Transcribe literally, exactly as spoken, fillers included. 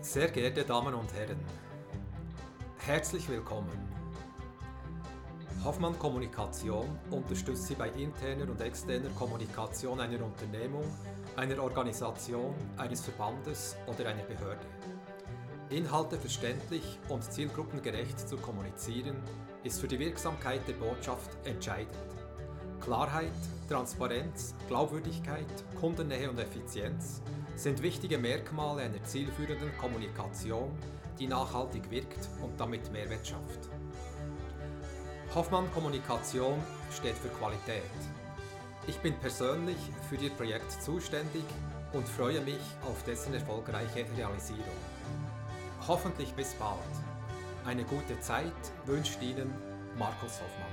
Sehr geehrte Damen und Herren, herzlich willkommen. Hoffmann Kommunikation unterstützt Sie bei interner und externer Kommunikation einer Unternehmung, einer Organisation, eines Verbandes oder einer Behörde. Inhalte verständlich und zielgruppengerecht zu kommunizieren, ist für die Wirksamkeit der Botschaft entscheidend. Klarheit, Transparenz, Glaubwürdigkeit, Kundennähe und Effizienz sind wichtige Merkmale einer zielführenden Kommunikation, die nachhaltig wirkt und damit Mehrwert schafft. Hoffmann Kommunikation steht für Qualität. Ich bin persönlich für Ihr Projekt zuständig und freue mich auf dessen erfolgreiche Realisierung. Hoffentlich bis bald. Eine gute Zeit wünscht Ihnen Markus Hoffmann.